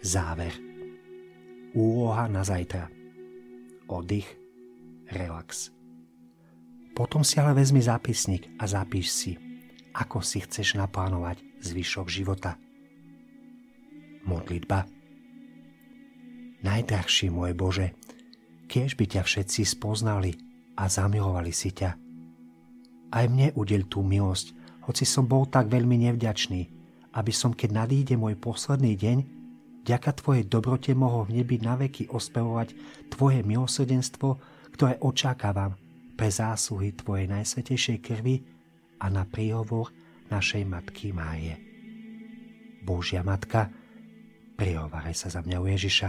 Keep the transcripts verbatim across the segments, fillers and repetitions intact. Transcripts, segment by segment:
Záver. Úloha na zajtra. Oddych, relax. Potom si ale vezmi zápisník a zapíš si, ako si chceš naplánovať zvyšok života. Modlitba. Najdrahší môj Bože, kiež by ťa všetci spoznali a zamilovali si ťa. Aj mne udeľ tú milosť, hoci som bol tak veľmi nevďačný, aby som, keď nadíde môj posledný deň, vďaka Tvojej dobrote mohol v nebi naveky ospevovať Tvoje milosrdenstvo, ktoré očakávam pre zásluhy Tvojej najsvätejšej krvi a na príhovor našej Matky Márie. Božia Matka, prihovárej sa za mňa u Ježiša.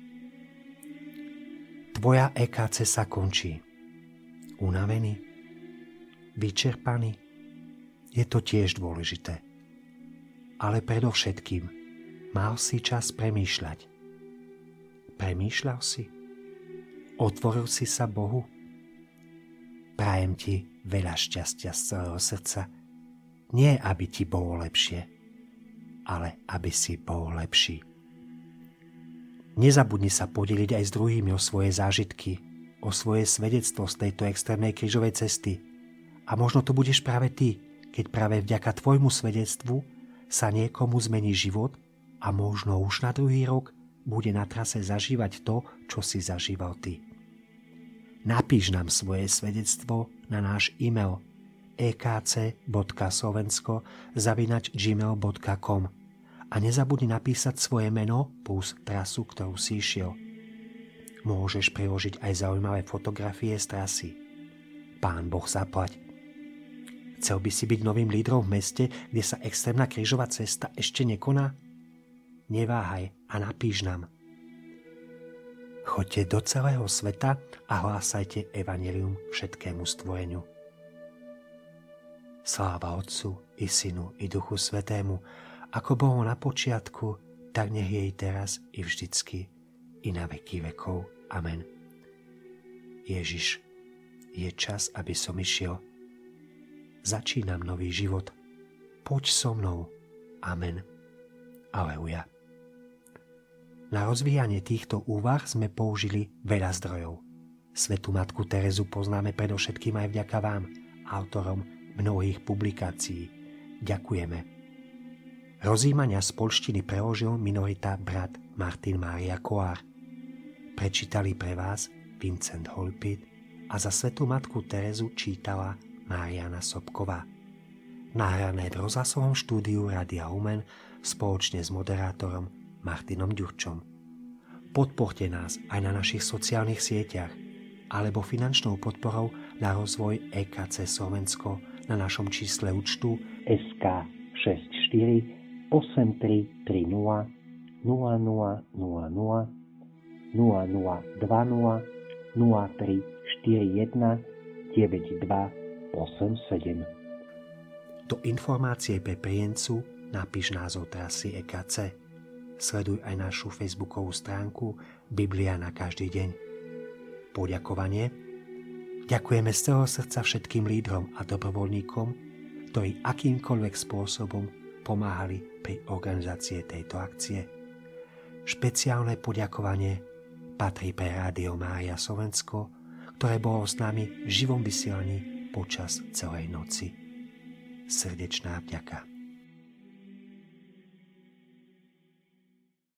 Tvoja é ká cé sa končí. Unavený? Vyčerpaný? Je to tiež dôležité. Ale predovšetkým mal si čas premýšľať. Premýšľal si? Otvoril si sa Bohu? Prajem ti veľa šťastia z celého srdca. Nie, aby ti bolo lepšie, ale aby si bol lepší. Nezabudni sa podeliť aj s druhými o svoje zážitky, o svoje svedectvo z tejto extrémnej krížovej cesty. A možno to budeš práve ty, keď práve vďaka tvojmu svedectvu sa niekomu zmení život a možno už na druhý rok bude na trase zažívať to, čo si zažíval ty. Napíš nám svoje svedectvo na náš e-mail e k c bodka slovensko zavináč gmail bodka com a nezabudni napísať svoje meno plus trasu, ktorú si išiel. Môžeš priložiť aj zaujímavé fotografie z trasy. Pán Boh zaplať. Chcel by si byť novým lídrom v meste, kde sa extrémna krížová cesta ešte nekoná? Neváhaj a napíš nám. Choďte do celého sveta a hlásajte evanjelium všetkému stvoreniu. Sláva Otcu i Synu i Duchu Svätému, ako bolo na počiatku, tak nech je i teraz i vždycky i na veky vekov. Amen. Ježiš, je čas, aby som išiel. Začínam nový život. Poď so mnou. Amen. Aleluja. Na rozvíjanie týchto úvah sme použili veľa zdrojov. Svätú matku Terezu poznáme predovšetkým aj vďaka vám, autorom mnohých publikácií. Ďakujeme. Rozjímania z poľštiny preložil minorita brat Martin Mária Kolár. Prečítali pre vás Vincent Holpit a za Svätú matku Terezu čítala Mariana Sobková. Nahrané v rozhlasovom štúdiu Rádia Lumen spoločne s moderátorom Martinom Ďurčom. Podporte nás aj na našich sociálnych sieťach alebo finančnou podporou na rozvoj é ká cé Slovensko na našom čísle účtu es ká šesť štyri osem tri tri nula nula nula nula nula nula nula dva nula nula tri štyri jeden deväť dva osem sedem. Do informácie pre príjemcu napíš názov trasy é ká cé. Sleduj aj našu facebookovú stránku Biblia na každý deň. Poďakovanie. Ďakujeme z celého srdca všetkým lídrom a dobrovoľníkom, ktorí akýmkoľvek spôsobom pomáhali pri organizácii tejto akcie. Špeciálne poďakovanie patrí pre Rádio Mária Slovensko, ktoré bolo s nami v živom vysielaní počas celej noci. Srdečná vďaka.